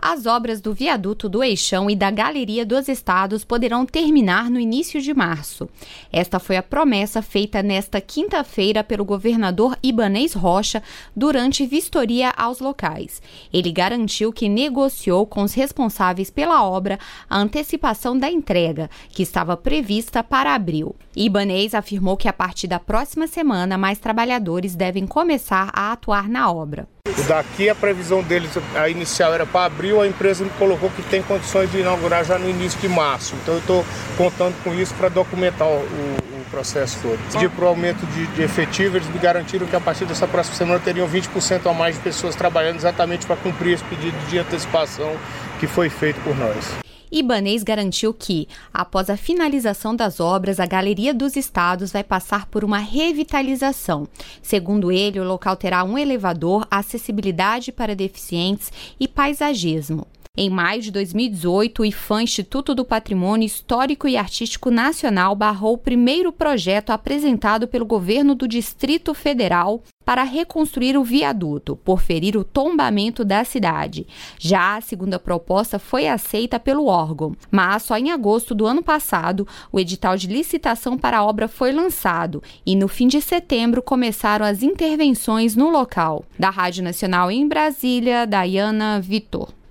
As obras do viaduto do Eixão e da Galeria dos Estados poderão terminar no início de março. Esta foi a promessa feita nesta quinta-feira pelo governador Ibanez Rocha durante vistoria aos locais. Ele garantiu que negociou com os responsáveis pela obra a antecipação da entrega, que estava prevista para abril. Ibanez afirmou que a partir da próxima semana mais trabalhadores devem começar a atuar na obra. Daqui a previsão deles, a inicial era para abril, a empresa me colocou que tem condições de inaugurar já no início de março. Então eu estou contando com isso para documentar o processo todo. Pedi para o aumento de efetivo, eles me garantiram que a partir dessa próxima semana teriam 20% a mais de pessoas trabalhando exatamente para cumprir esse pedido de antecipação que foi feito por nós. Ibanez garantiu que, após a finalização das obras, a Galeria dos Estados vai passar por uma revitalização. Segundo ele, o local terá um elevador, acessibilidade para deficientes e paisagismo. Em maio de 2018, o IPHAN, Instituto do Patrimônio Histórico e Artístico Nacional, barrou o primeiro projeto apresentado pelo governo do Distrito Federal para reconstruir o viaduto, por ferir o tombamento da cidade. Já a segunda proposta foi aceita pelo órgão, mas só em agosto do ano passado, o edital de licitação para a obra foi lançado e no fim de setembro começaram as intervenções no local. Da Rádio Nacional em Brasília, Daiana Vitor.